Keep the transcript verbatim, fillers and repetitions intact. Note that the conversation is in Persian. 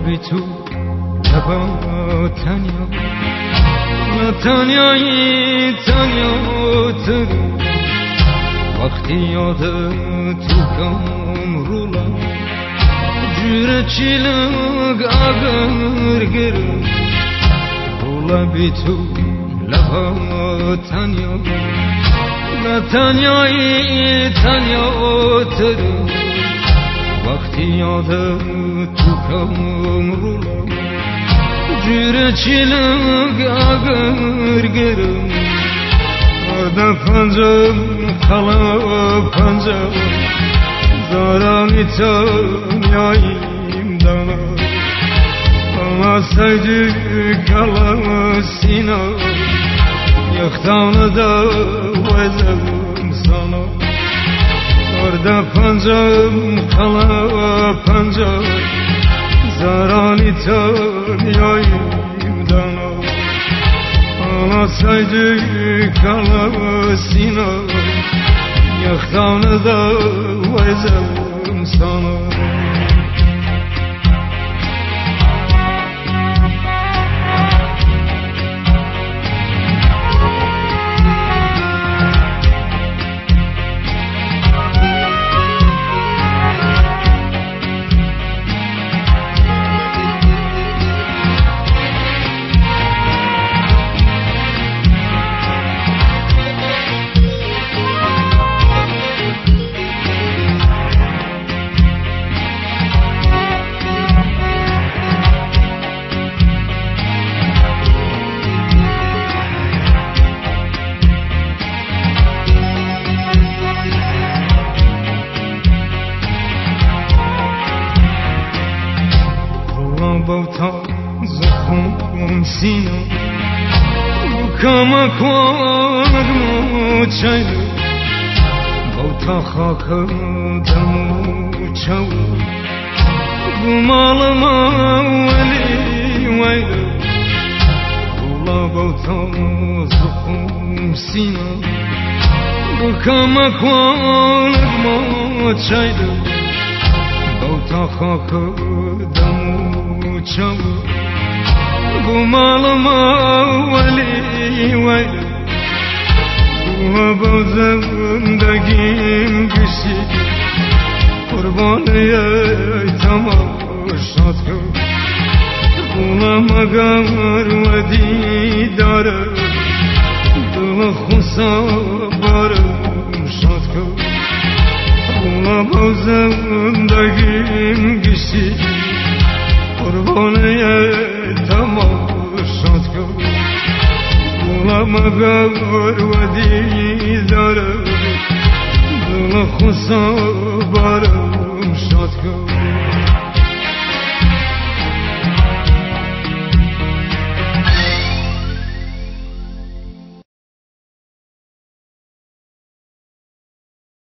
بی تو لبا تنیا تنیایی تنیا تو وقتی یاد تو کم رولا جور چیلگ اگر گرم رولا بی تو لبا تنیا تنیایی تنیا تو وقتی یاد تو کم رولا جور چیلگ اگر گرم arda panjam khala panjam zarani tanıyayım dana ama saydı kala sina yaktanı da vezem sana arda panjam khala panjam zarani tanıyayım dana Anasaydı kalasına yaktanı da vezem sana Bauta zakum sina Bukama kwanagmu chaylu Bauta khaka damu chaw Gumalama wali waylu Ula bauta zakum sina Bukama kwanagmu chaylu Bauta khaka damu çam bu malama veli veli bu bazındagim kişi kurbanıya tamaşat kıl bulamagar ve didara dılı khusa barım şat kıl bu bazındagim kişi Kurbanıya tamaşat kıl Bulamagar ve didara Dılı khusa barım şat kıl